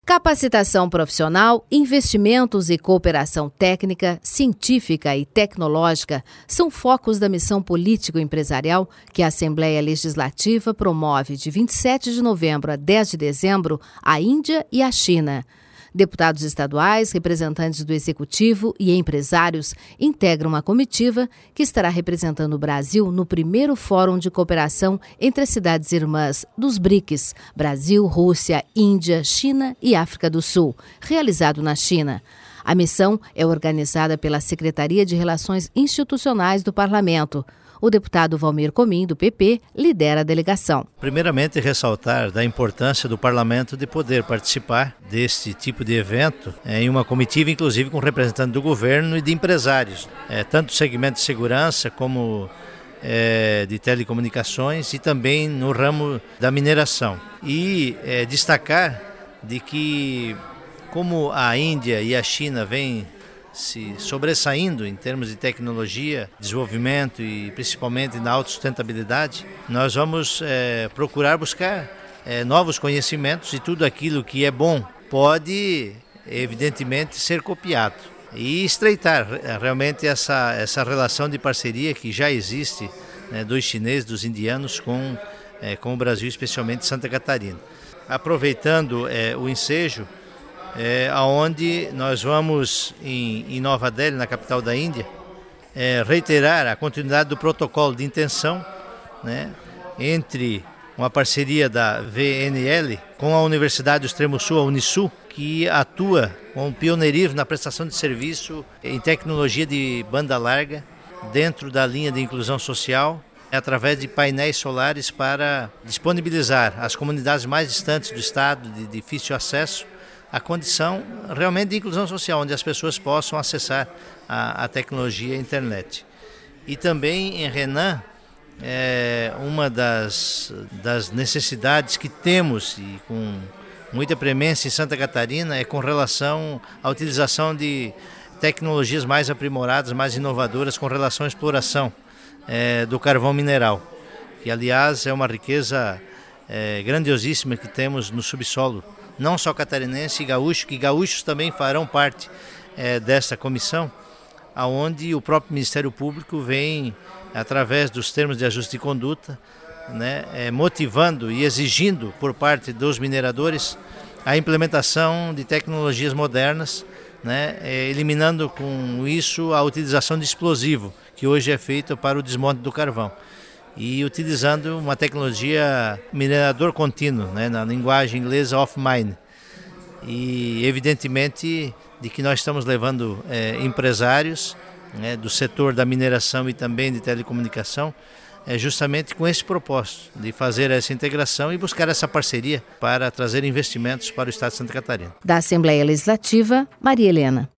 Capacitação profissional, investimentos e cooperação técnica, científica e tecnológica são focos da missão político-empresarial que a Assembleia Legislativa promove de 27 de novembro a 10 de dezembro à Índia e à China. Deputados estaduais, representantes do Executivo e empresários integram a comitiva que estará representando o Brasil no primeiro Fórum de Cooperação entre as cidades irmãs dos BRICS, Brasil, Rússia, Índia, China e África do Sul, realizado na China. A missão é organizada pela Secretaria de Relações Institucionais do Parlamento. O deputado Valmir Comim, do PP, lidera a delegação. Primeiramente, ressaltar da importância do parlamento de poder participar deste tipo de evento em uma comitiva, inclusive com representantes do governo e de empresários, tanto do segmento de segurança como de telecomunicações e também no ramo da mineração. E destacar de que, como a Índia e a China vêm se sobressaindo em termos de tecnologia, desenvolvimento e principalmente na autossustentabilidade, nós vamos procurar buscar novos conhecimentos e tudo aquilo que é bom pode, evidentemente, ser copiado. E estreitar realmente essa relação de parceria que já existe dos chineses, dos indianos com o Brasil, especialmente Santa Catarina. Aproveitando o ensejo, onde nós vamos em Nova Delhi, na capital da Índia, reiterar a continuidade do protocolo de intenção, entre uma parceria da VNL com a Universidade do Extremo Sul, a Unisul, que atua com pioneirismo na prestação de serviço em tecnologia de banda larga dentro da linha de inclusão social, através de painéis solares para disponibilizar às comunidades mais distantes do estado de difícil acesso a condição realmente de inclusão social, onde as pessoas possam acessar a tecnologia e a internet. E também em Renan, uma das necessidades que temos e com muita premência em Santa Catarina é com relação à utilização de tecnologias mais aprimoradas, mais inovadoras com relação à exploração do carvão mineral, que aliás é uma riqueza grandiosíssima que temos no subsolo, não só catarinense e gaúcho, que gaúchos também farão parte dessa comissão, onde o próprio Ministério Público vem, através dos termos de ajuste de conduta, motivando e exigindo por parte dos mineradores a implementação de tecnologias modernas, eliminando com isso a utilização de explosivo, que hoje é feito para o desmonte do carvão, e utilizando uma tecnologia minerador contínuo, na linguagem inglesa off-mine. E evidentemente de que nós estamos levando empresários do setor da mineração e também de telecomunicação, justamente com esse propósito de fazer essa integração e buscar essa parceria para trazer investimentos para o estado de Santa Catarina. Da Assembleia Legislativa, Maria Helena.